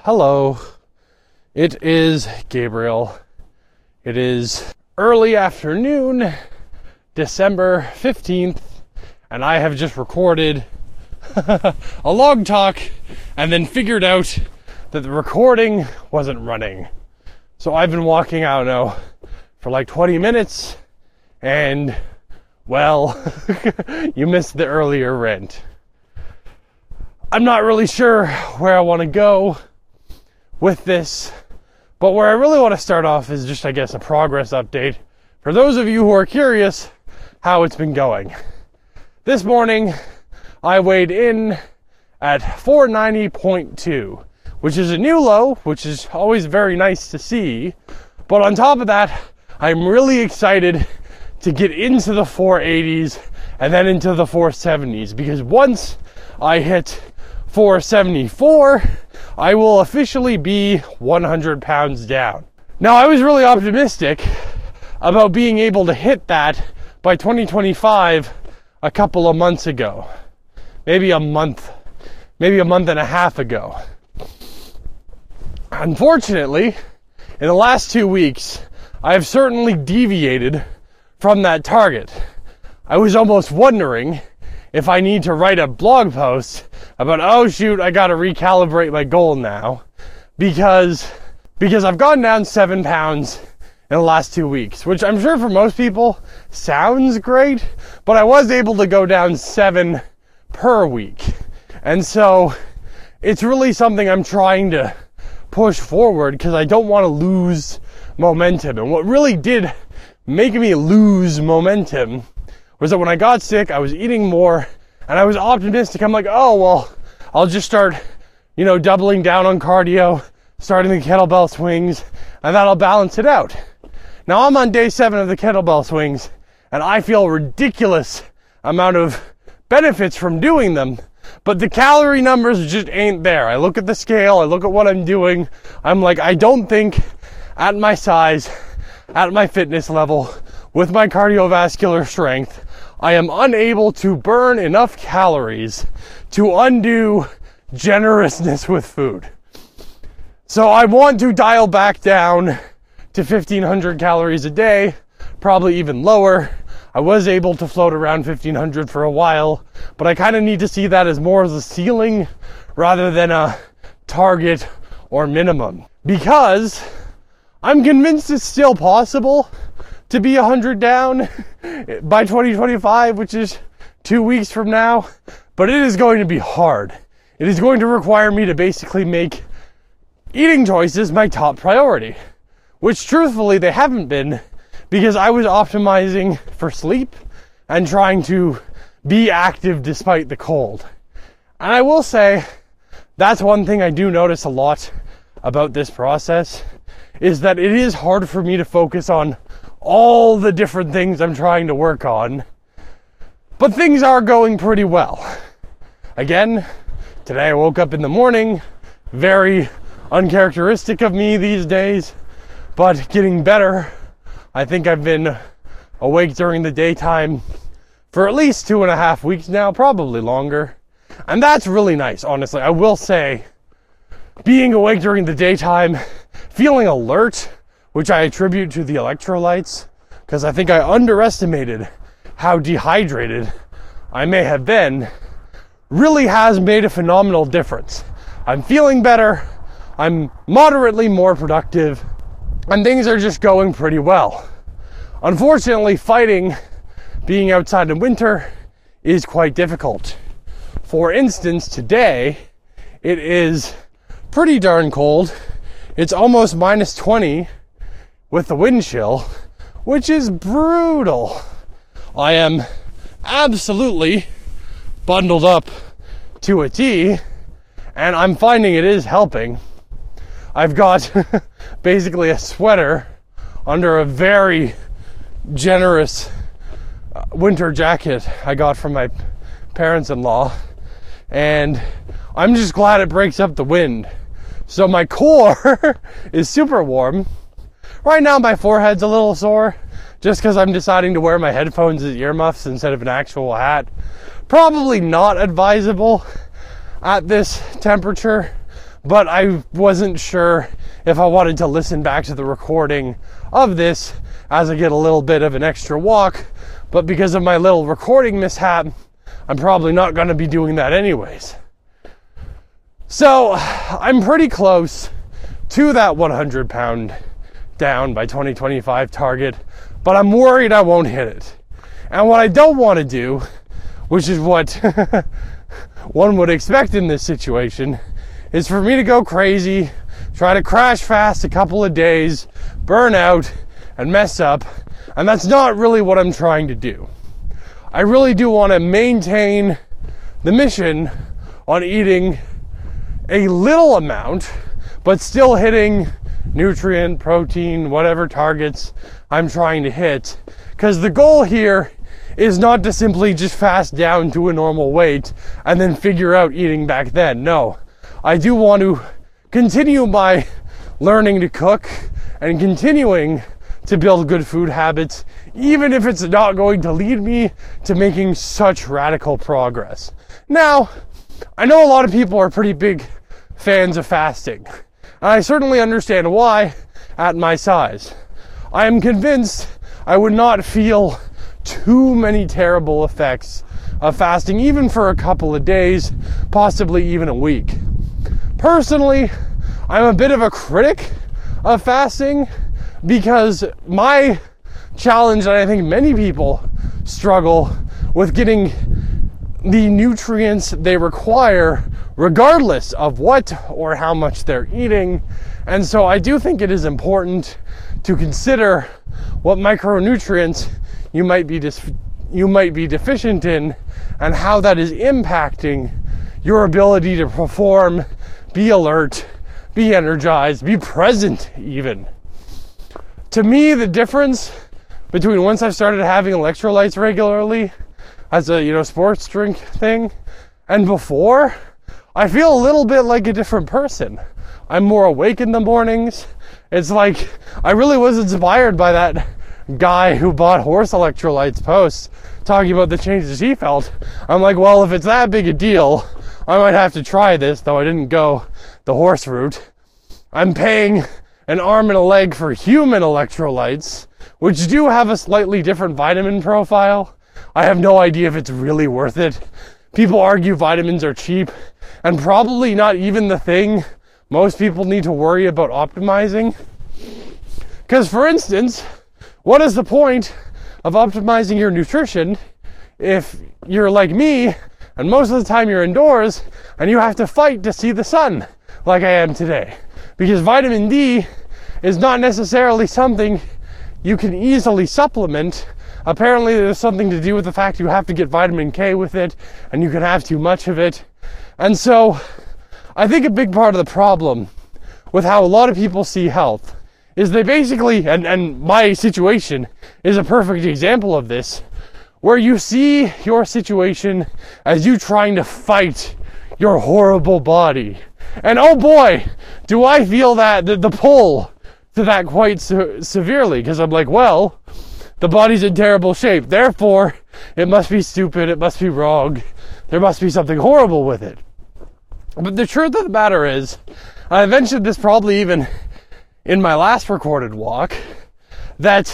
Hello, it is Gabriel. It is early afternoon, December 15th, and I have just recorded a log talk and then figured out that the recording wasn't running. So I've been walking out now for like 20 minutes and, well, you missed the earlier rant. I'm not really sure where I want to go with this, but where I really want to start off is just, I guess, a progress update for those of you who are curious how it's been going. This morning, I weighed in at 490.2, which is a new low, which is always very nice to see. But on top of that, I'm really excited to get into the 480s and then into the 470s, because once I hit 474, I will officially be 100 pounds down. Now, I was really optimistic about being able to hit that by 2025 a couple of months ago. Maybe a month and a half ago. Unfortunately, in the last 2 weeks, I have certainly deviated from that target. I was almost wondering if I need to write a blog post about, oh shoot, I gotta recalibrate my goal now, because I've gone down 7 pounds in the last 2 weeks, which I'm sure for most people sounds great, but I was able to go down 7 per week. And so it's really something I'm trying to push forward because I don't want to lose momentum. And what really did make me lose momentum was that when I got sick, I was eating more and I was optimistic. I'm like, oh, well, I'll just start, doubling down on cardio, starting the kettlebell swings, and that'll balance it out. Now I'm on day 7 of the kettlebell swings and I feel a ridiculous amount of benefits from doing them, but the calorie numbers just ain't there. I look at the scale, I look at what I'm doing, I'm like, I don't think at my size, at my fitness level, with my cardiovascular strength, I am unable to burn enough calories to undo generousness with food. So I want to dial back down to 1,500 calories a day, probably even lower. I was able to float around 1,500 for a while, but I kind of need to see that as more as a ceiling rather than a target or minimum. Because I'm convinced it's still possible to be 100 down by 2025, which is 2 weeks from now, but it is going to be hard. It is going to require me to basically make eating choices my top priority, which truthfully they haven't been, because I was optimizing for sleep and trying to be active despite the cold. And I will say, that's one thing I do notice a lot about this process, is that it is hard for me to focus on all the different things I'm trying to work on. But things are going pretty well. Again, today I woke up in the morning, very uncharacteristic of me these days, but getting better. I think I've been awake during the daytime for at least 2.5 weeks now, probably longer. And that's really nice, honestly. I will say, being awake during the daytime, feeling alert, which I attribute to the electrolytes, because I think I underestimated how dehydrated I may have been, really has made a phenomenal difference. I'm feeling better, I'm moderately more productive, and things are just going pretty well. Unfortunately, fighting being outside in winter is quite difficult. For instance, today, it is pretty darn cold. It's almost minus 20 with the wind chill, which is brutal. I am absolutely bundled up to a T, and I'm finding it is helping. I've got basically a sweater under a very generous winter jacket I got from my parents-in-law, and I'm just glad it breaks up the wind. So my core is super warm. Right now my forehead's a little sore just because I'm deciding to wear my headphones as earmuffs instead of an actual hat. Probably not advisable at this temperature, but I wasn't sure if I wanted to listen back to the recording of this as I get a little bit of an extra walk. But because of my little recording mishap, I'm probably not going to be doing that anyways. So I'm pretty close to that 100 pound down by 2025 target, but I'm worried I won't hit it. And what I don't want to do, which is what one would expect in this situation, is for me to go crazy, try to crash fast a couple of days, burn out, and mess up. And that's not really what I'm trying to do. I really do want to maintain the mission on eating a little amount, but still hitting nutrient, protein, whatever targets I'm trying to hit. Because the goal here is not to simply just fast down to a normal weight and then figure out eating back then. No, I do want to continue my learning to cook and continuing to build good food habits, even if it's not going to lead me to making such radical progress. Now, I know a lot of people are pretty big fans of fasting, and I certainly understand why at my size. I am convinced I would not feel too many terrible effects of fasting, even for a couple of days, possibly even a week. Personally, I'm a bit of a critic of fasting because my challenge, and I think many people struggle with getting the nutrients they require regardless of what or how much they're eating. And so I do think it is important to consider what micronutrients you might be deficient in and how that is impacting your ability to perform, be alert, be energized, be present even. To me, the difference between once I started having electrolytes regularly as a, sports drink thing and before, I feel a little bit like a different person. I'm more awake in the mornings. It's like I really was inspired by that guy who bought horse electrolytes posts talking about the changes he felt. I'm like, well, if it's that big a deal, I might have to try this, though I didn't go the horse route. I'm paying an arm and a leg for human electrolytes, which do have a slightly different vitamin profile. I have no idea if it's really worth it. People argue vitamins are cheap, and probably not even the thing most people need to worry about optimizing. Because, for instance, what is the point of optimizing your nutrition if you're like me, and most of the time you're indoors, and you have to fight to see the sun, like I am today? Because vitamin D is not necessarily something you can easily supplement. Apparently there's something to do with the fact you have to get vitamin K with it, and you can have too much of it. And so I think a big part of the problem with how a lot of people see health is they basically, and my situation is a perfect example of this, where you see your situation as you trying to fight your horrible body. And oh boy, do I feel that the pull to that quite severely, because I'm like, well, the body's in terrible shape, therefore it must be stupid, it must be wrong, there must be something horrible with it. But the truth of the matter is, I mentioned this probably even in my last recorded walk, that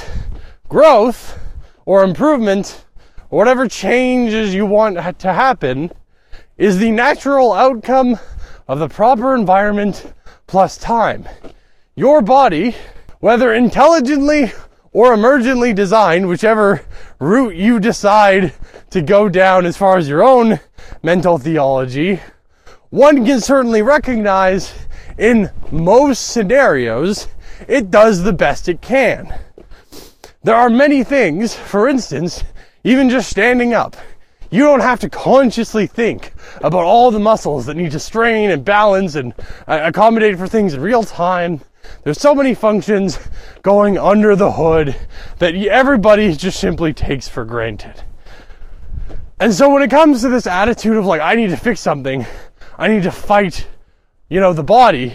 growth or improvement or whatever changes you want to happen is the natural outcome of the proper environment plus time. Your body, whether intelligently or emergently designed, whichever route you decide to go down as far as your own mental theology, one can certainly recognize in most scenarios it does the best it can. There are many things, for instance, even just standing up. You don't have to consciously think about all the muscles that need to strain and balance and accommodate for things in real time. There's so many functions going under the hood that everybody just simply takes for granted. And so when it comes to this attitude of like, I need to fix something, I need to fight, the body,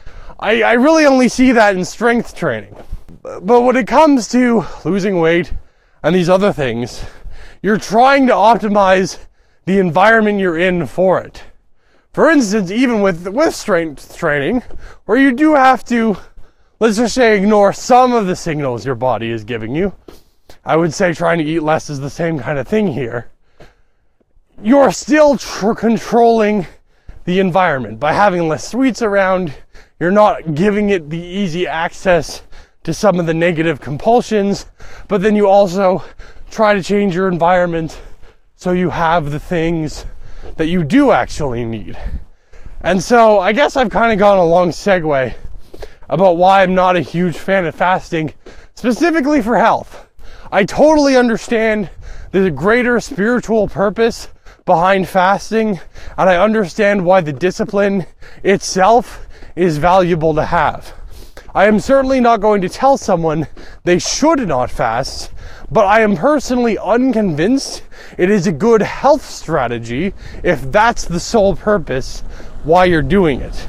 I really only see that in strength training. But when it comes to losing weight and these other things, you're trying to optimize the environment you're in for it. For instance, even with strength training, where you do have to, let's just say, ignore some of the signals your body is giving you. I would say trying to eat less is the same kind of thing here. You're still controlling the environment. By having less sweets around, you're not giving it the easy access to some of the negative compulsions, but then you also try to change your environment so you have the things that you do actually need. And so I guess I've kind of gone a long segue about why I'm not a huge fan of fasting, specifically for health. I totally understand the greater spiritual purpose behind fasting, and I understand why the discipline itself is valuable to have. I am certainly not going to tell someone they should not fast, but I am personally unconvinced it is a good health strategy if that's the sole purpose why you're doing it.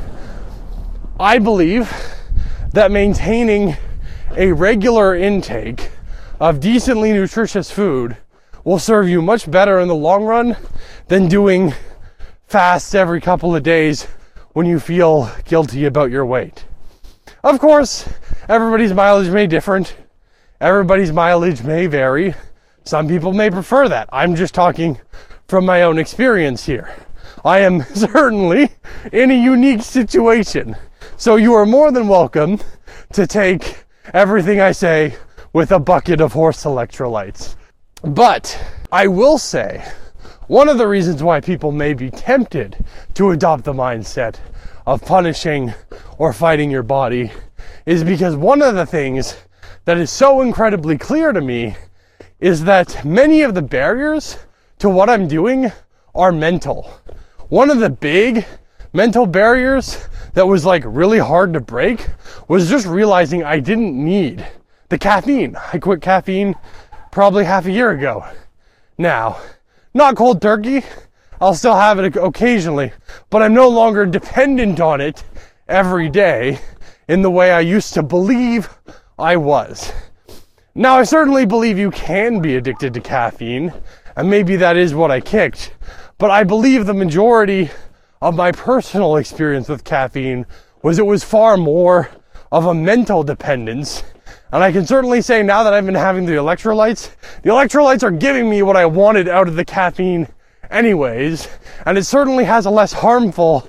I believe that maintaining a regular intake of decently nutritious food will serve you much better in the long run than doing fasts every couple of days when you feel guilty about your weight. Of course, everybody's mileage may differ. Everybody's mileage may vary. Some people may prefer that. I'm just talking from my own experience here. I am certainly in a unique situation. So you are more than welcome to take everything I say with a bucket of horse electrolytes. But I will say, one of the reasons why people may be tempted to adopt the mindset of punishing or fighting your body is because one of the things that is so incredibly clear to me is that many of the barriers to what I'm doing are mental. One of the big mental barriers that was like really hard to break was just realizing I didn't need the caffeine. I quit caffeine probably half a year ago. Now, not cold turkey. I'll still have it occasionally, but I'm no longer dependent on it every day in the way I used to believe I was. Now, I certainly believe you can be addicted to caffeine, and maybe that is what I kicked, but I believe the majority of my personal experience with caffeine was it was far more of a mental dependence. And I can certainly say now that I've been having the electrolytes are giving me what I wanted out of the caffeine anyways, and it certainly has a less harmful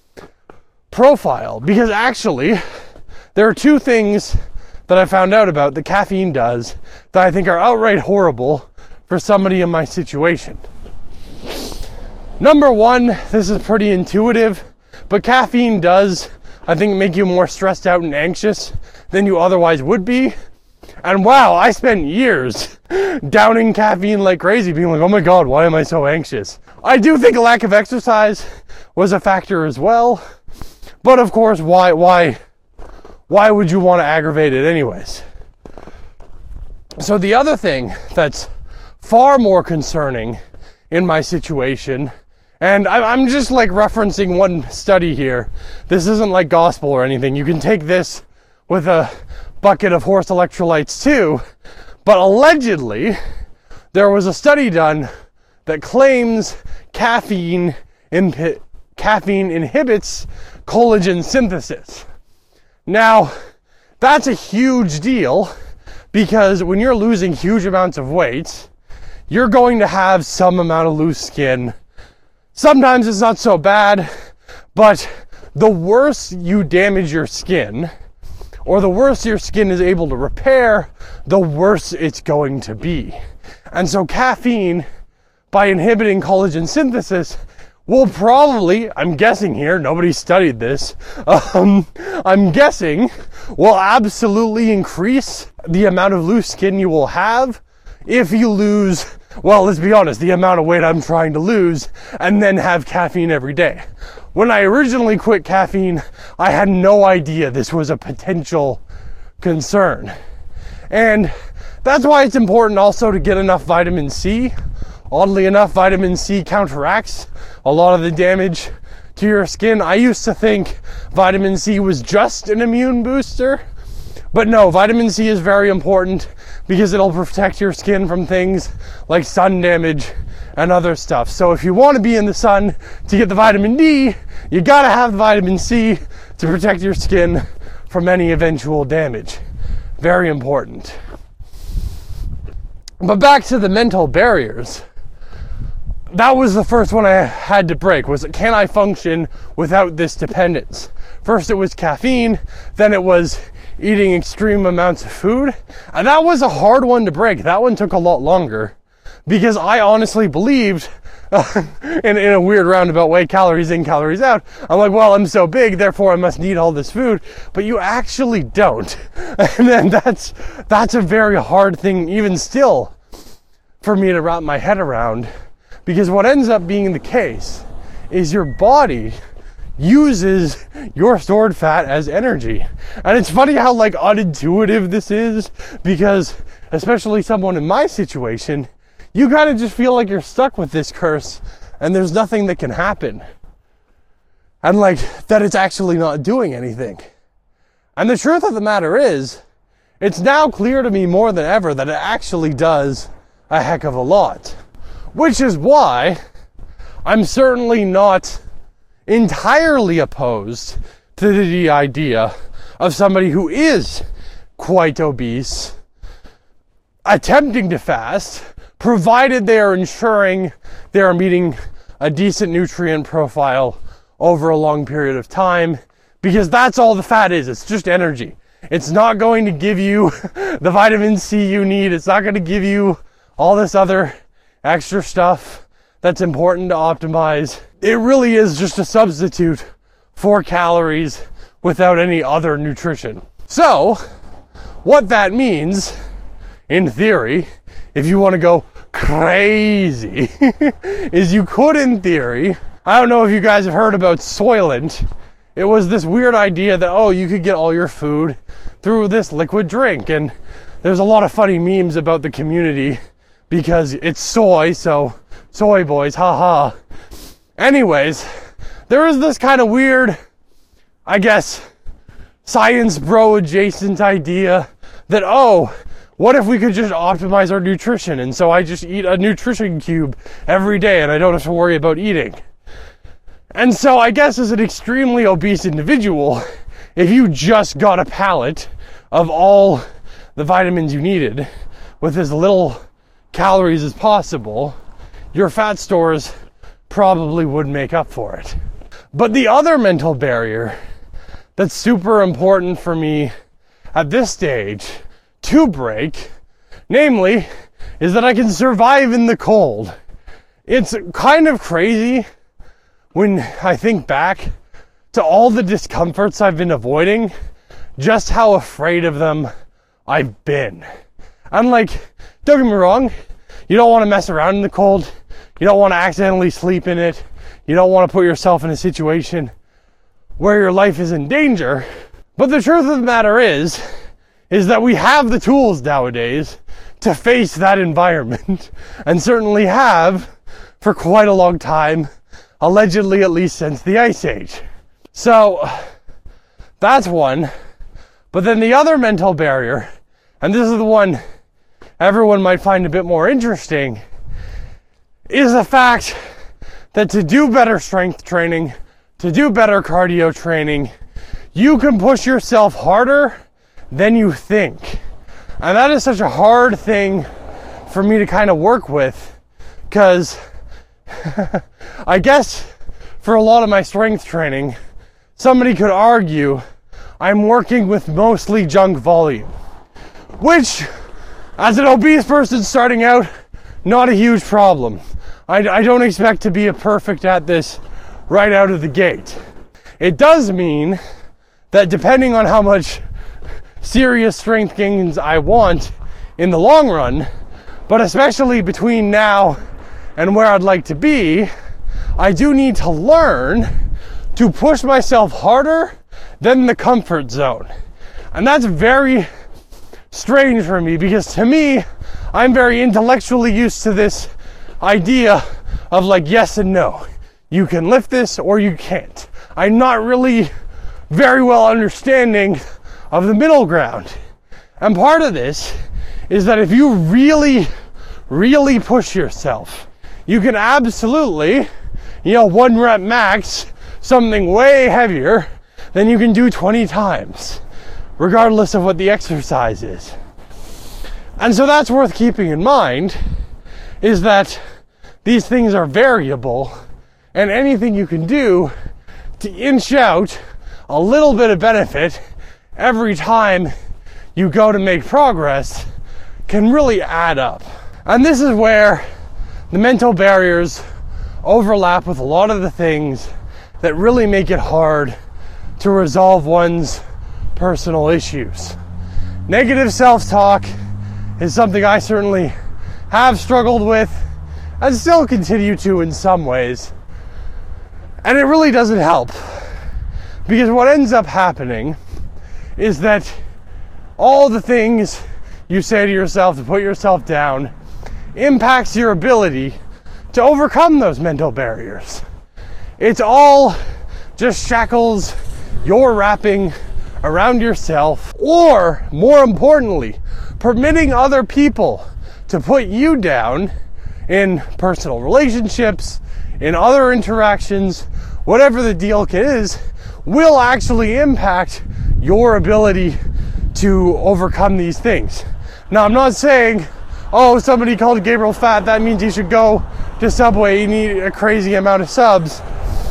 profile, because actually there are two things that I found out about that caffeine does that I think are outright horrible for somebody in my situation. Number one, this is pretty intuitive, but caffeine does, I think, make you more stressed out and anxious than you otherwise would be. And wow, I spent years downing caffeine like crazy, being like, oh my God, why am I so anxious? I do think a lack of exercise was a factor as well. But of course, why would you want to aggravate it anyways? So the other thing that's far more concerning in my situation, and I'm just like referencing one study here. This isn't like gospel or anything. You can take this with a bucket of horse electrolytes too. But allegedly, there was a study done that claims caffeine inhibits collagen synthesis. Now, that's a huge deal because when you're losing huge amounts of weight, you're going to have some amount of loose skin. Sometimes it's not so bad, but the worse you damage your skin, or the worse your skin is able to repair, the worse it's going to be. And so caffeine, by inhibiting collagen synthesis, will probably, I'm guessing here, nobody studied this, I'm guessing, will absolutely increase the amount of loose skin you will have if you lose, well, let's be honest, the amount of weight I'm trying to lose, and then have caffeine every day. When I originally quit caffeine, I had no idea this was a potential concern. And that's why it's important also to get enough vitamin C. Oddly enough, vitamin C counteracts a lot of the damage to your skin. I used to think vitamin C was just an immune booster, but no, vitamin C is very important because it'll protect your skin from things like sun damage and other stuff. So if you want to be in the sun to get the vitamin D, you gotta have the vitamin C to protect your skin from any eventual damage. Very important. But back to the mental barriers. That was the first one I had to break, was can I function without this dependence? First it was caffeine, then it was eating extreme amounts of food. And that was a hard one to break. That one took a lot longer because I honestly believed, in a weird roundabout way, calories in, calories out. I'm like, well, I'm so big, therefore I must need all this food. But you actually don't. And then that's a very hard thing, even still, for me to wrap my head around. Because what ends up being the case is your body uses your stored fat as energy. And it's funny how like unintuitive this is, because especially someone in my situation, you kind of just feel like you're stuck with this curse and there's nothing that can happen. And like that it's actually not doing anything. And the truth of the matter is, it's now clear to me more than ever that it actually does a heck of a lot. Which is why I'm certainly not entirely opposed to the idea of somebody who is quite obese attempting to fast, provided they are ensuring they are meeting a decent nutrient profile over a long period of time, because that's all the fat is. It's just energy. It's not going to give you the vitamin C you need. It's not going to give you all this other extra stuff that's important to optimize. It really is just a substitute for calories without any other nutrition. So, what that means, in theory, if you want to go crazy, is you could, in theory, I don't know if you guys have heard about Soylent. It was this weird idea that, oh, you could get all your food through this liquid drink. And there's a lot of funny memes about the community because it's soy, so soy boys, haha. Anyways, there is this kind of weird, I guess, science bro adjacent idea that, oh, what if we could just optimize our nutrition? And so I just eat a nutrition cube every day and I don't have to worry about eating. And so I guess as an extremely obese individual, if you just got a pallet of all the vitamins you needed with as little calories as possible, your fat stores probably would make up for it. But the other mental barrier that's super important for me at this stage to break, namely, is that I can survive in the cold. It's kind of crazy when I think back to all the discomforts I've been avoiding, just how afraid of them I've been. I'm like, don't get me wrong, you don't want to mess around in the cold. You don't want to accidentally sleep in it. You don't want to put yourself in a situation where your life is in danger. But the truth of the matter is that we have the tools nowadays to face that environment, and certainly have for quite a long time, allegedly at least since the Ice Age. So that's one. But then the other mental barrier, and this is the one everyone might find a bit more interesting, is the fact that to do better strength training, to do better cardio training, you can push yourself harder than you think. And that is such a hard thing for me to kind of work with, because I guess for a lot of my strength training, somebody could argue I'm working with mostly junk volume, which, as an obese person starting out, not a huge problem. I don't expect to be perfect at this right out of the gate. It does mean that depending on how much serious strength gains I want in the long run, but especially between now and where I'd like to be, I do need to learn to push myself harder than the comfort zone. And that's very strange for me, because to me, I'm very intellectually used to this idea of like yes and no. You can lift this or you can't. I'm not really very well understanding of the middle ground. And part of this is that if you really, really push yourself, you can absolutely, 1 rep max, something way heavier than you can do 20 times, regardless of what the exercise is. And so that's worth keeping in mind, is that these things are variable, and anything you can do to inch out a little bit of benefit every time you go to make progress can really add up. And this is where the mental barriers overlap with a lot of the things that really make it hard to resolve one's personal issues. Negative self-talk is something I certainly have struggled with and still continue to in some ways. And it really doesn't help, because what ends up happening is that all the things you say to yourself to put yourself down impacts your ability to overcome those mental barriers. It's all just shackles you're wrapping around yourself, or more importantly, permitting other people to put you down in personal relationships, in other interactions, whatever the deal is, will actually impact your ability to overcome these things. Now, I'm not saying, oh, somebody called Gabriel fat, that means he should go to Subway, you need a crazy amount of subs.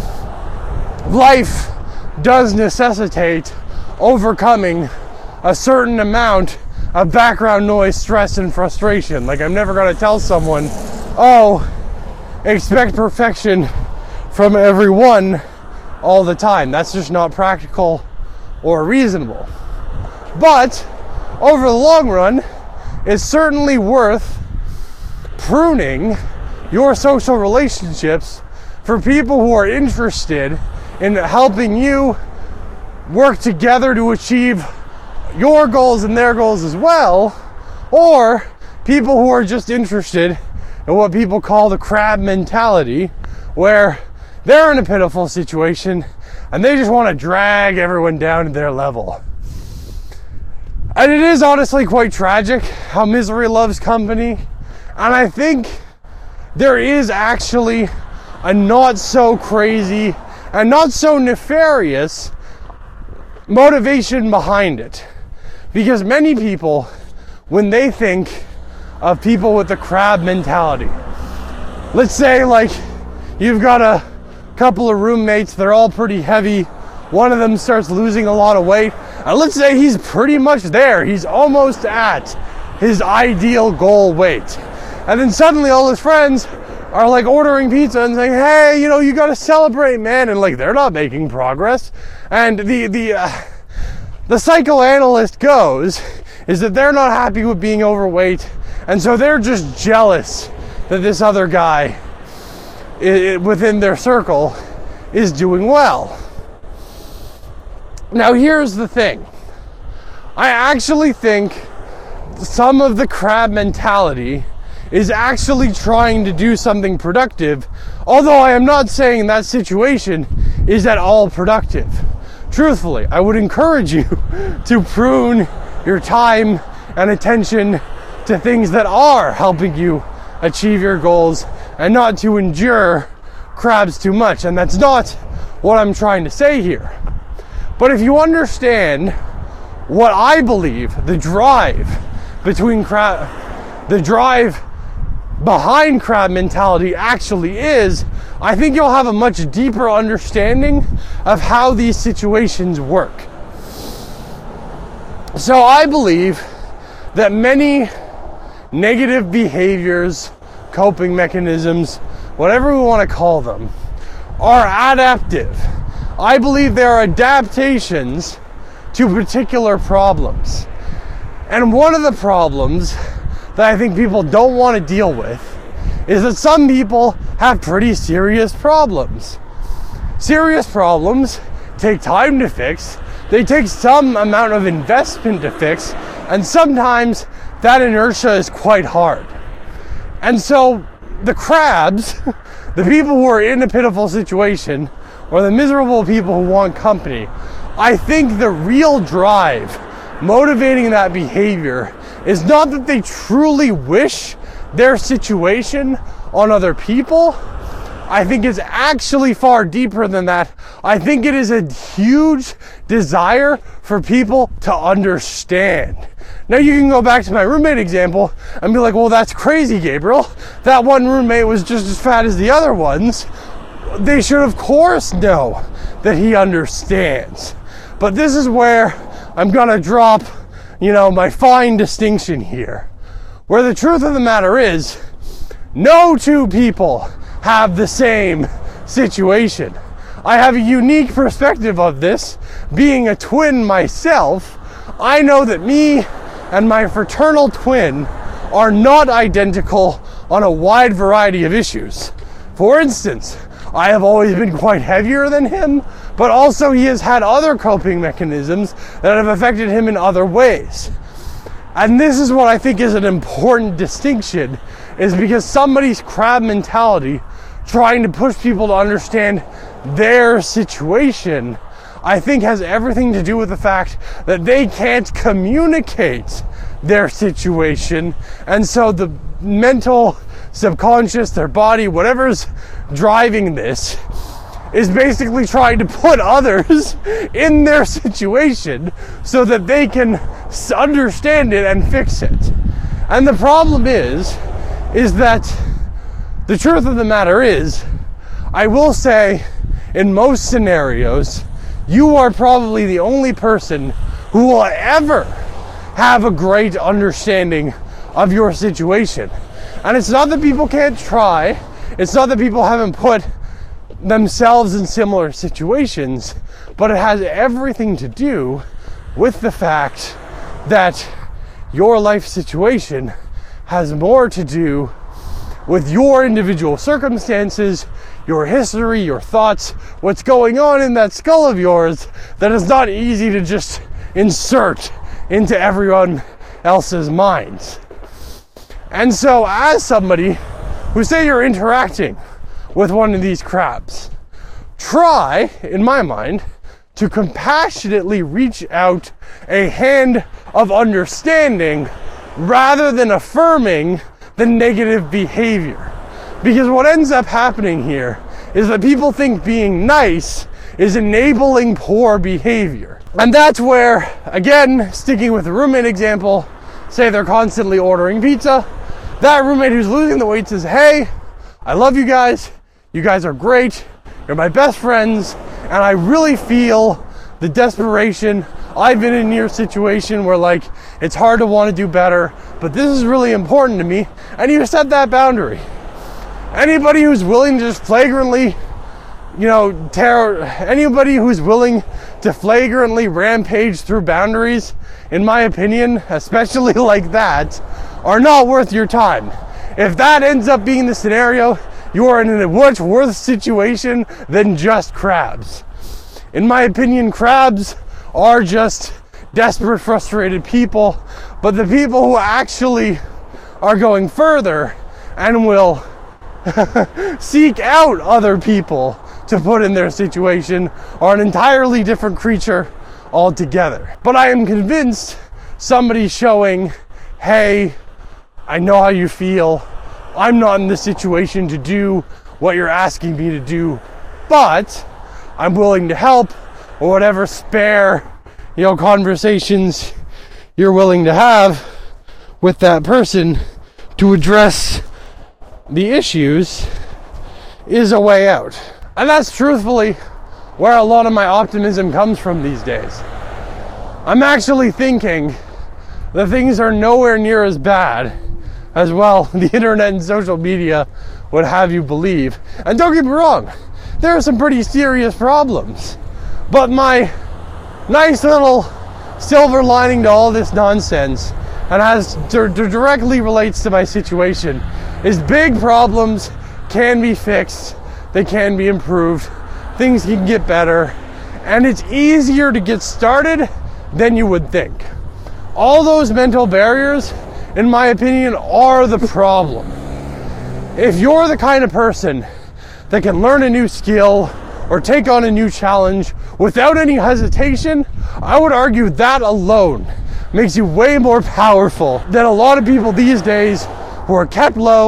Life does necessitate overcoming a certain amount of background noise, stress, and frustration. Like, I'm never going to tell someone, oh, expect perfection from everyone all the time. That's just not practical or reasonable. But over the long run, it's certainly worth pruning your social relationships for people who are interested in helping you work together to achieve your goals and their goals as well, or people who are just interested in what people call the crab mentality, where they're in a pitiful situation and they just want to drag everyone down to their level. And it is honestly quite tragic how misery loves company, and I think there is actually a not so crazy and not so nefarious motivation behind it. Because many people, when they think of people with the crab mentality, let's say like you've got a couple of roommates, they're all pretty heavy, one of them starts losing a lot of weight, and let's say he's pretty much there, he's almost at his ideal goal weight, and then suddenly all his friends are like ordering pizza and saying, hey, you gotta celebrate, man, and like they're not making progress. And the psychoanalyst goes is that they're not happy with being overweight, and so they're just jealous that this other guy within their circle is doing well. Now here's the thing. I actually think some of the crab mentality is actually trying to do something productive, although I am not saying that situation is at all productive. Truthfully, I would encourage you to prune your time and attention to things that are helping you achieve your goals, and not to endure crabs too much. And that's not what I'm trying to say here. But if you understand what I believe the drive behind crab mentality actually is, I think you'll have a much deeper understanding of how these situations work. So I believe that many negative behaviors, coping mechanisms, whatever we want to call them, are adaptive. I believe they are adaptations to particular problems. And one of the problems that I think people don't want to deal with is that some people have pretty serious problems. Serious problems take time to fix, they take some amount of investment to fix, and sometimes that inertia is quite hard. And so the crabs, the people who are in a pitiful situation, or the miserable people who want company, I think the real drive motivating that behavior is not that they truly wish their situation on other people. I think it's actually far deeper than that. I think it is a huge desire for people to understand. Now you can go back to my roommate example and be like, well, that's crazy, Gabriel. That one roommate was just as fat as the other ones. They should, of course, know that he understands. But this is where I'm gonna drop, my fine distinction here. Where the truth of the matter is, no two people have the same situation. I have a unique perspective of this. Being a twin myself, I know that me and my fraternal twin are not identical on a wide variety of issues. For instance, I have always been quite heavier than him, but also he has had other coping mechanisms that have affected him in other ways. And this is what I think is an important distinction, is because somebody's crab mentality, trying to push people to understand their situation, I think has everything to do with the fact that they can't communicate their situation. And so the mental, subconscious, their body, whatever's driving this, is basically trying to put others in their situation so that they can understand it and fix it. And the problem is that the truth of the matter is, I will say, in most scenarios, you are probably the only person who will ever have a great understanding of your situation. And it's not that people can't try, it's not that people haven't put themselves in similar situations, but it has everything to do with the fact that your life situation has more to do with your individual circumstances, your history, your thoughts, what's going on in that skull of yours that is not easy to just insert into everyone else's minds. And so as somebody who, say you're interacting with one of these crabs, try, in my mind, to compassionately reach out a hand of understanding rather than affirming the negative behavior. Because what ends up happening here is that people think being nice is enabling poor behavior. And that's where, again, sticking with the roommate example, say they're constantly ordering pizza. That roommate who's losing the weight says, hey, I love you guys are great, you're my best friends, and I really feel the desperation. I've been in your situation where it's hard to want to do better, but this is really important to me, and you set that boundary. Anybody who's willing to just flagrantly, anybody who's willing to flagrantly rampage through boundaries, in my opinion, especially like that, are not worth your time. If that ends up being the scenario, you are in a much worse situation than just crabs. In my opinion, crabs are just desperate, frustrated people, but the people who actually are going further and will seek out other people to put in their situation are an entirely different creature altogether. But I am convinced somebody showing, hey, I know how you feel, I'm not in the situation to do what you're asking me to do, but I'm willing to help, or whatever spare, conversations you're willing to have with that person to address the issues is a way out. And that's truthfully where a lot of my optimism comes from these days. I'm actually thinking that things are nowhere near as bad as, well, the internet and social media would have you believe. And don't get me wrong, there are some pretty serious problems. But my nice little silver lining to all this nonsense, and directly relates to my situation, is big problems can be fixed, they can be improved, things can get better, and it's easier to get started than you would think. All those mental barriers, in my opinion, are the problem. If you're the kind of person that can learn a new skill or take on a new challenge without any hesitation, I would argue that alone makes you way more powerful than a lot of people these days who are kept low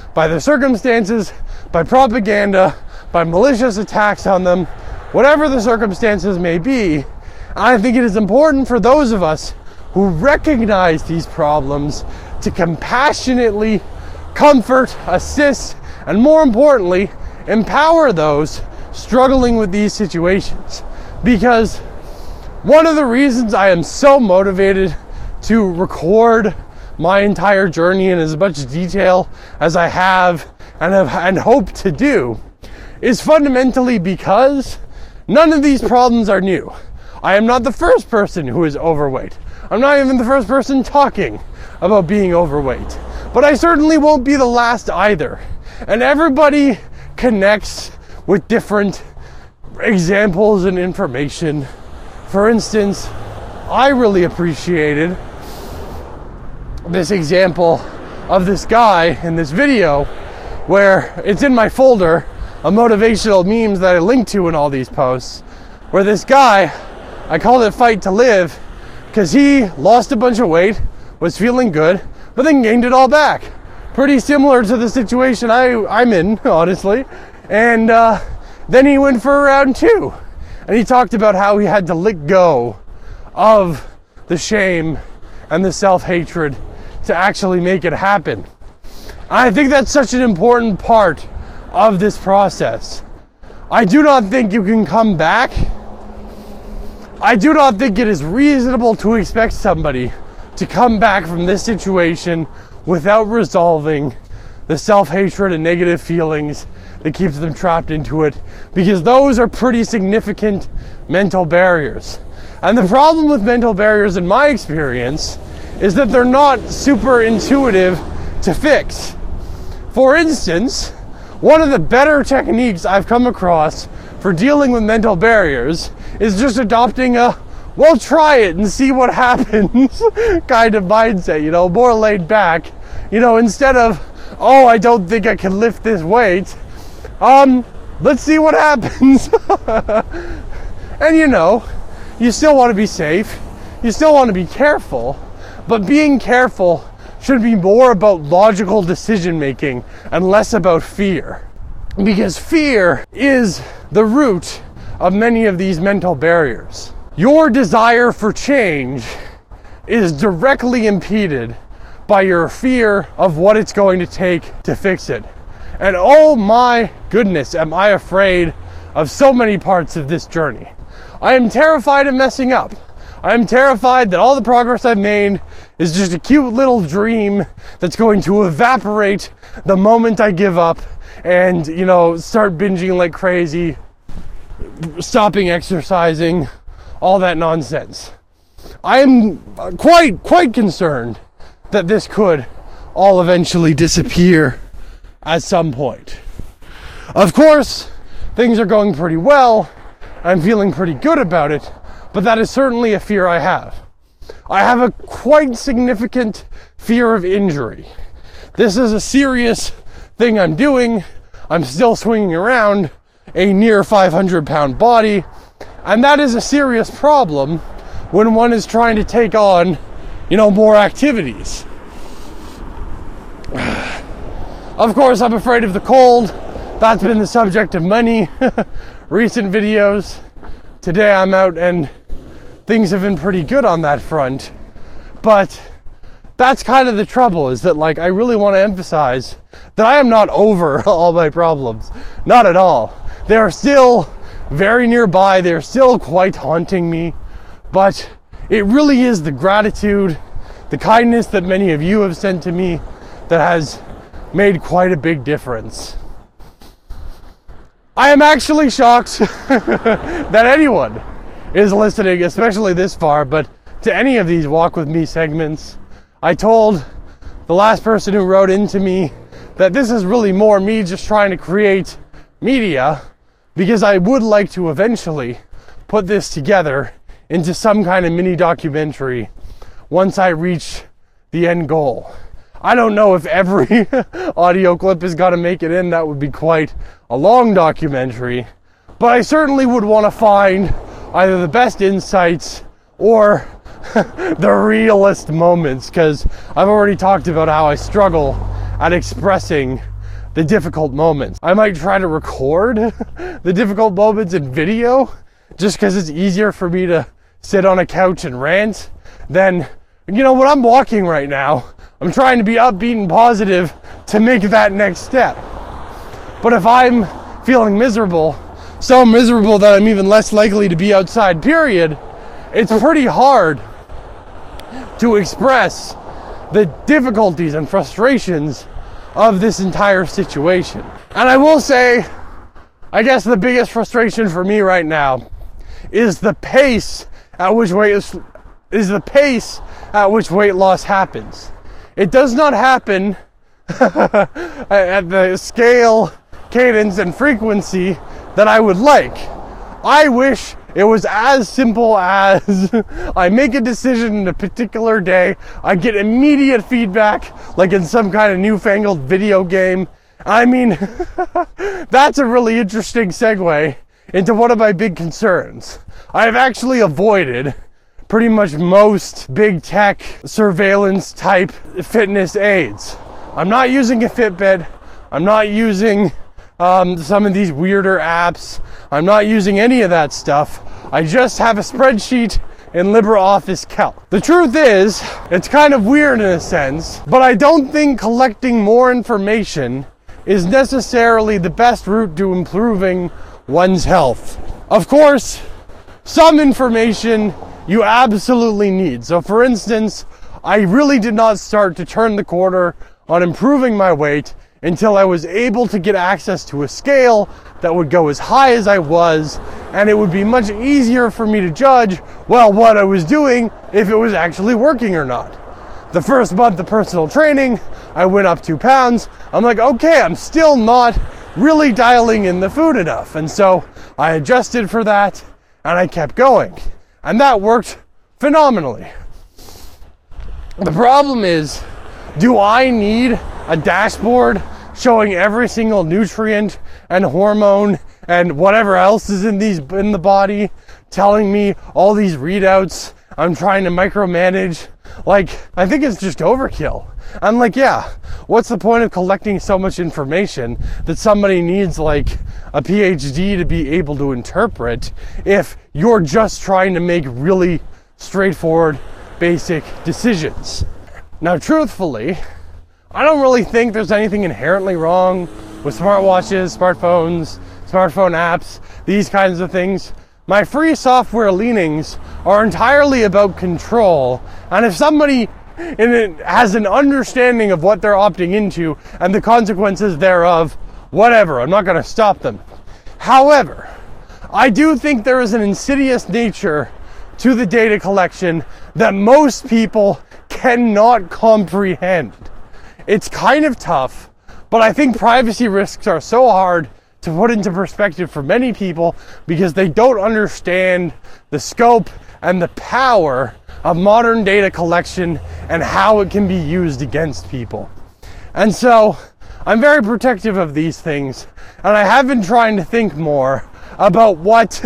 by their circumstances, by propaganda, by malicious attacks on them, whatever the circumstances may be. I think it is important for those of us who recognize these problems to compassionately comfort, assist, and more importantly, empower those struggling with these situations. Because one of the reasons I am so motivated to record my entire journey in as much detail as I have and hope to do is fundamentally because none of these problems are new. I am not the first person who is overweight. I'm not even the first person talking about being overweight. But I certainly won't be the last either. And everybody connects with different examples and information. For instance, I really appreciated this example of this guy in this video where it's in my folder of motivational memes that I link to in all these posts, where this guy, I called it Fight to Live, because he lost a bunch of weight, was feeling good, but then gained it all back. Pretty similar to the situation I'm in, honestly. And then he went for round 2. And he talked about how he had to let go of the shame and the self-hatred to actually make it happen. I think that's such an important part of this process. I do not think you can come back. I do not think it is reasonable to expect somebody to come back from this situation without resolving the self-hatred and negative feelings that keeps them trapped into it, because those are pretty significant mental barriers. And the problem with mental barriers, in my experience, is that they're not super intuitive to fix. For instance, one of the better techniques I've come across for dealing with mental barriers is just adopting a, well, try it and see what happens kind of mindset, more laid back. Instead of, oh, I don't think I can lift this weight, let's see what happens. And you still want to be safe, you still want to be careful, but being careful should be more about logical decision making and less about fear. Because fear is the root of many of these mental barriers. Your desire for change is directly impeded by your fear of what it's going to take to fix it. And oh my goodness, am I afraid of so many parts of this journey. I am terrified of messing up. I am terrified that all the progress I've made is just a cute little dream that's going to evaporate the moment I give up and, start binging like crazy, stopping exercising, all that nonsense. I am quite concerned that this could all eventually disappear at some point. Of course, things are going pretty well. I'm feeling pretty good about it, but that is certainly a fear I have. I have a quite significant fear of injury. This is a serious thing I'm doing. I'm still swinging around a near 500-pound body, and that is a serious problem when one is trying to take on, more activities. Of course, I'm afraid of the cold. That's been the subject of many recent videos. Today I'm out and things have been pretty good on that front. But that's kind of the trouble, is that I really want to emphasize that I am not over all my problems. Not at all. They are still very nearby. They're still quite haunting me. But it really is the gratitude, the kindness that many of you have sent to me that has made quite a big difference. I am actually shocked that anyone is listening, especially this far, but to any of these Walk With Me segments. I told the last person who wrote into me that this is really more me just trying to create media, because I would like to eventually put this together into some kind of mini documentary once I reach the end goal. I don't know if every audio clip is got to make it in. That would be quite a long documentary. But I certainly would want to find either the best insights or the realest moments, because I've already talked about how I struggle at expressing the difficult moments. I might try to record the difficult moments in video just because it's easier for me to sit on a couch and rant than, you know, when I'm walking right now, I'm trying to be upbeat and positive to make that next step. But if I'm feeling miserable, so miserable that I'm even less likely to be outside, period, it's pretty hard to express the difficulties and frustrations of this entire situation. And I will say, I guess the biggest frustration for me right now is the pace at which weight loss happens. It does not happen at the scale, cadence, and frequency that I would like. I wish it was as simple as I make a decision in a particular day, I get immediate feedback, like in some kind of newfangled video game. I mean, that's a really interesting segue into one of my big concerns. I've actually avoided pretty much most big tech surveillance type fitness aids. I'm not using a Fitbit. I'm not using some of these weirder apps. I'm not using any of that stuff. I just have a spreadsheet in LibreOffice Calc. The truth is, it's kind of weird in a sense, but I don't think collecting more information is necessarily the best route to improving one's health. Of course, some information you absolutely need. So for instance, I really did not start to turn the corner on improving my weight until I was able to get access to a scale that would go as high as I was, and it would be much easier for me to judge, well, what I was doing, if it was actually working or not. The first month of personal training, I went up 2 pounds. I'm like, okay, I'm still not really dialing in the food enough. And so I adjusted for that, and I kept going. And that worked phenomenally. The problem is, do I need a dashboard showing every single nutrient and hormone and whatever else is in the body, telling me all these readouts I'm trying to micromanage? Like, I think it's just overkill. I'm like, yeah, what's the point of collecting so much information that somebody needs like a PhD to be able to interpret if you're just trying to make really straightforward, basic decisions? Now, truthfully, I don't really think there's anything inherently wrong with smartwatches, smartphones, smartphone apps, these kinds of things. My free software leanings are entirely about control, and if somebody has an understanding of what they're opting into and the consequences thereof, whatever, I'm not going to stop them. However, I do think there is an insidious nature to the data collection that most people cannot comprehend. It's kind of tough, but I think privacy risks are so hard to put into perspective for many people because they don't understand the scope and the power of modern data collection and how it can be used against people. And so I'm very protective of these things, and I have been trying to think more about what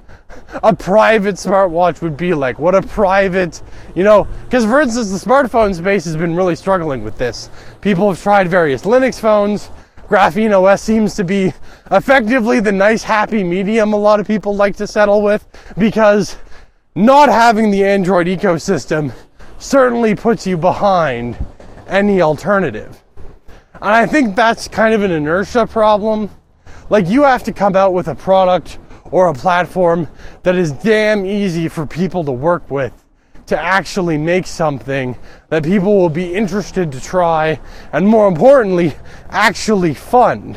a private smartwatch would be like. What a private, because for instance, the smartphone space has been really struggling with this. People have tried various Linux phones. Graphene OS seems to be effectively the nice happy medium a lot of people like to settle with, because not having the Android ecosystem certainly puts you behind any alternative. And I think that's kind of an inertia problem. Like, you have to come out with a product or a platform that is damn easy for people to work with to actually make something that people will be interested to try, and more importantly, actually fund.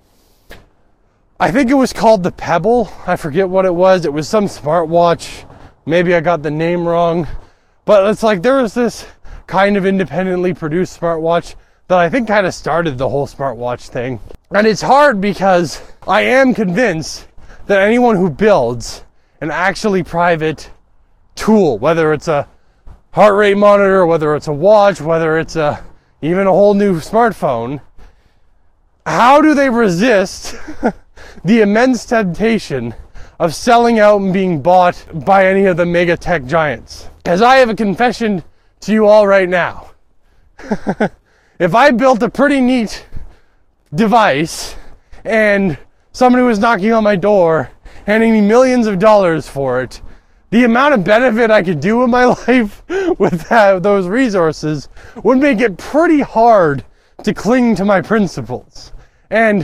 I think it was called the Pebble. I forget what it was. It was some smartwatch. Maybe I got the name wrong. But it's like there was this kind of independently produced smartwatch that I think kind of started the whole smartwatch thing. And it's hard because I am convinced that anyone who builds an actually private tool, whether it's a heart rate monitor, whether it's a watch, whether it's even a whole new smartphone, how do they resist the immense temptation of selling out and being bought by any of the mega tech giants? Because I have a confession to you all right now. If I built a pretty neat device and somebody was knocking on my door, handing me millions of dollars for it, the amount of benefit I could do in my life with those resources would make it pretty hard to cling to my principles. And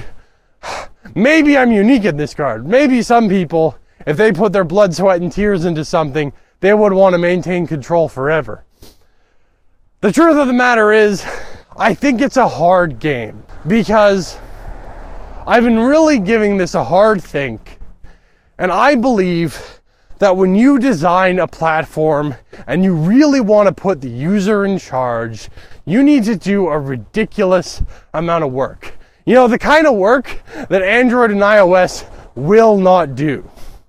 maybe I'm unique in this regard. Maybe some people, if they put their blood, sweat, and tears into something, they would want to maintain control forever. The truth of the matter is, I think it's a hard game because I've been really giving this a hard think, and I believe that when you design a platform and you really want to put the user in charge, you need to do a ridiculous amount of work. You know, the kind of work that Android and iOS will not do.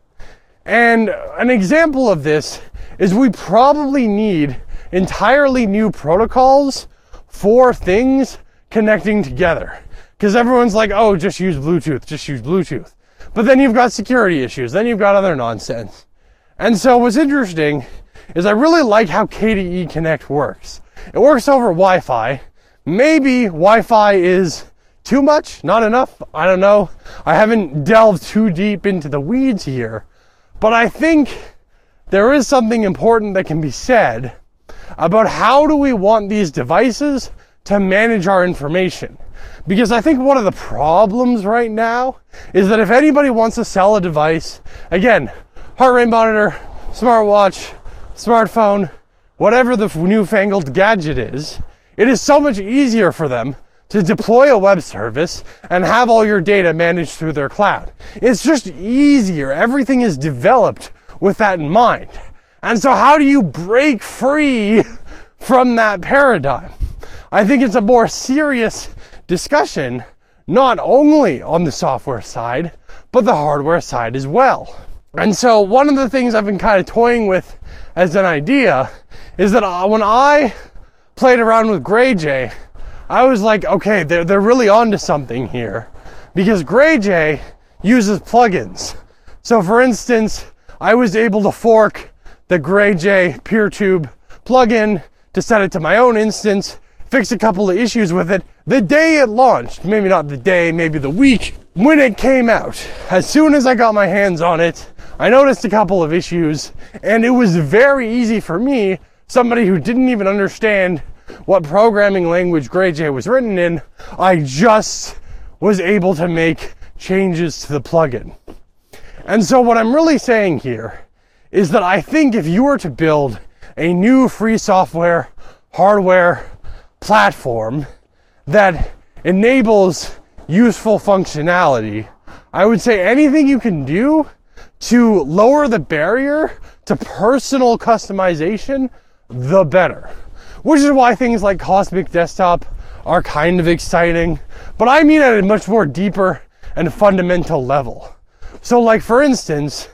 And an example of this is we probably need entirely new protocols for things connecting together. Because everyone's like, oh, just use Bluetooth, just use Bluetooth. But then you've got security issues, then you've got other nonsense. And so what's interesting is I really like how KDE Connect works. It works over Wi-Fi. Maybe Wi-Fi is too much, not enough, I don't know. I haven't delved too deep into the weeds here. But I think there is something important that can be said about how do we want these devices to manage our information. Because I think one of the problems right now is that if anybody wants to sell a device, again, heart rate monitor, smartwatch, smartphone, whatever the newfangled gadget is, it is so much easier for them to deploy a web service and have all your data managed through their cloud. It's just easier. Everything is developed with that in mind. And so how do you break free from that paradigm? I think it's a more serious discussion, not only on the software side, but the hardware side as well. And so one of the things I've been kind of toying with as an idea is that when I played around with GreyJ, I was like, okay, they're really onto something here, because GreyJ uses plugins. So for instance, I was able to fork the GreyJ PeerTube plugin to set it to my own instance, fix a couple of issues with it the day it launched. Maybe not the day, maybe the week when it came out. As soon as I got my hands on it, I noticed a couple of issues, and it was very easy for me, somebody who didn't even understand what programming language GreyJ was written in, I just was able to make changes to the plugin. And so what I'm really saying here is that I think if you were to build a new free software, hardware platform that enables useful functionality, I would say anything you can do to lower the barrier to personal customization, the better. Which is why things like Cosmic Desktop are kind of exciting, but I mean at a much more deeper and fundamental level. So like for instance,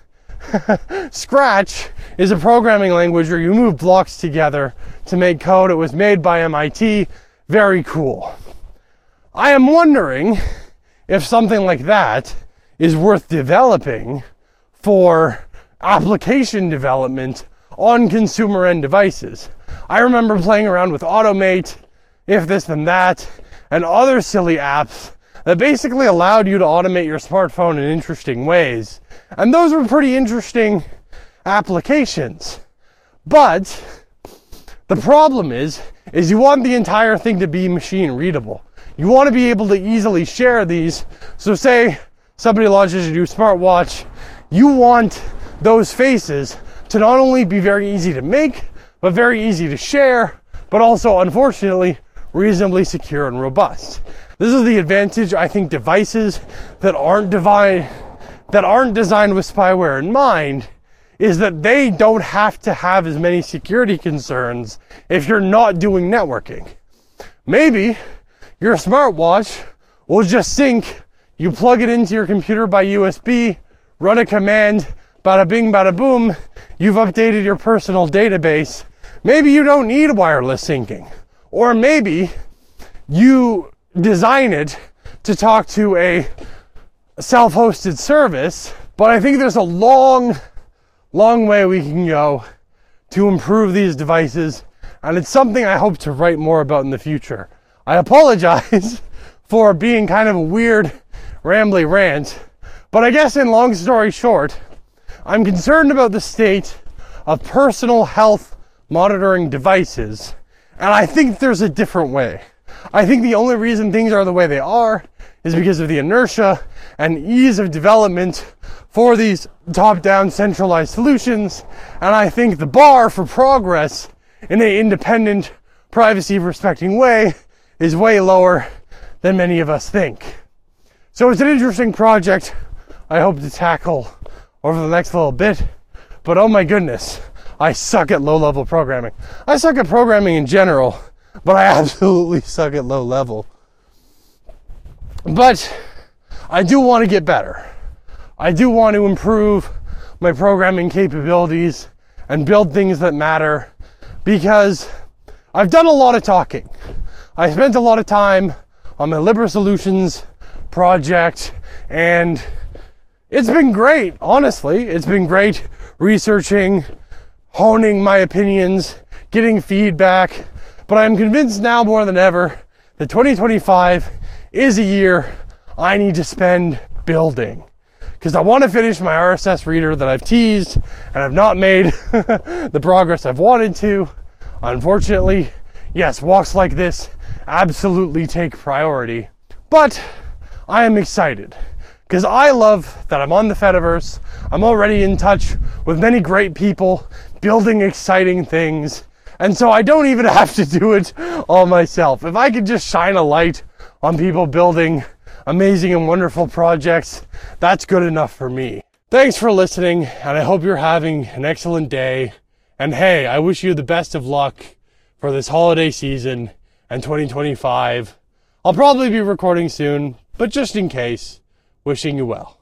Scratch is a programming language where you move blocks together to make code. It was made by MIT. Very cool. I am wondering if something like that is worth developing for application development on consumer end devices. I remember playing around with Automate, If This Then That, and other silly apps that basically allowed you to automate your smartphone in interesting ways. And those were pretty interesting applications. But the problem is you want the entire thing to be machine readable. You want to be able to easily share these. So say somebody launches a new smartwatch, you want those faces to not only be very easy to make, but very easy to share, but also, unfortunately, reasonably secure and robust. This is the advantage, I think, devices that aren't designed with spyware in mind, is that they don't have to have as many security concerns if you're not doing networking. Maybe your smartwatch will just sync, you plug it into your computer by USB, run a command, bada bing, bada boom, you've updated your personal database. Maybe you don't need wireless syncing. Or maybe you design it to talk to a self-hosted service, but I think there's a long way we can go to improve these devices, and it's something I hope to write more about in the future. I apologize for being kind of a weird, rambly rant. But I guess in long story short, I'm concerned about the state of personal health monitoring devices, and I think there's a different way. I think the only reason things are the way they are is because of the inertia and ease of development for these top-down centralized solutions, and I think the bar for progress in an independent, privacy-respecting way is way lower than many of us think. So it's an interesting project I hope to tackle over the next little bit, but oh my goodness, I suck at low-level programming. I suck at programming in general, but I absolutely suck at low level. But I do want to get better. I do want to improve my programming capabilities and build things that matter, because I've done a lot of talking. I spent a lot of time on my Libra Solutions project, and it's been great, honestly. It's been great researching, honing my opinions, getting feedback, but I'm convinced now more than ever that 2025 is a year I need to spend building. Because I want to finish my RSS reader that I've teased and I've not made the progress I've wanted to. Unfortunately, yes, walks like this absolutely take priority. But I am excited because I love that I'm on the Fediverse. I'm already in touch with many great people building exciting things. And so I don't even have to do it all myself. If I could just shine a light on people building amazing and wonderful projects, that's good enough for me. Thanks for listening, and I hope you're having an excellent day. And hey, I wish you the best of luck for this holiday season and 2025. I'll probably be recording soon, but just in case, wishing you well.